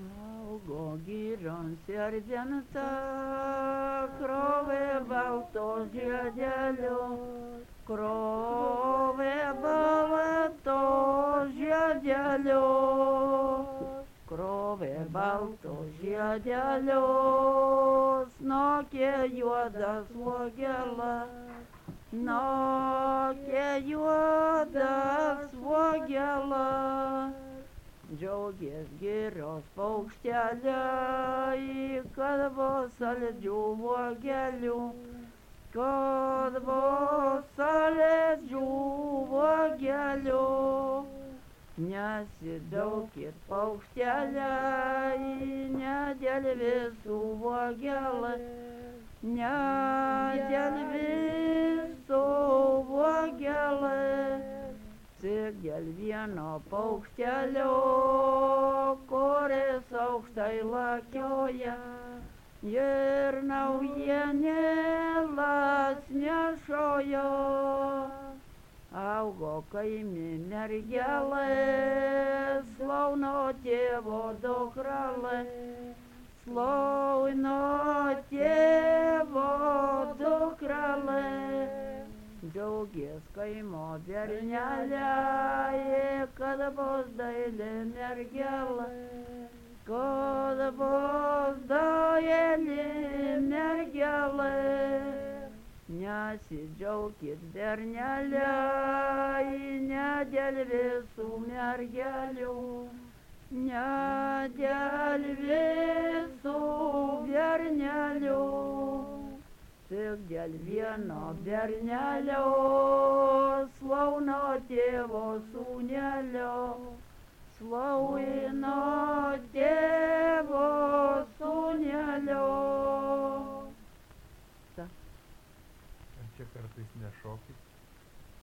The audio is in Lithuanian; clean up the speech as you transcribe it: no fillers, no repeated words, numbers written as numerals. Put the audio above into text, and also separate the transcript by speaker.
Speaker 1: Augo girion serdienta, krovė balto žiedelio, krovė balto žiedelio, krovė balto žiedelio, snokė juodas uogela, snokė juodas uogela. Džiaugės girios paukšteliai, kad bus saldžių uogelių, kad bus saldžių uogelių. Nesidžiaukit paukšteliai, ne dėl visų uogelų, ne dėl visų uogelų. Tik dėl vieno paukštelio, kuris aukštai lakioja ir naujienėlas nešojo. Augo kaimi mergelė, slauno tėvo dukrelė, slauno tėvo dukrelė. Džiaugės kaimo bernelė, kad bus daili mergelė, kad bus daili mergelė. Nesidžiaukit bernelė, ne dėl visų mergelių, ne dėl visų bernelių. Tik dėl vieno bernelio, slauno tėvo sūnelio, slauno tėvo sūnelio.
Speaker 2: Ar čia kartais nešokit?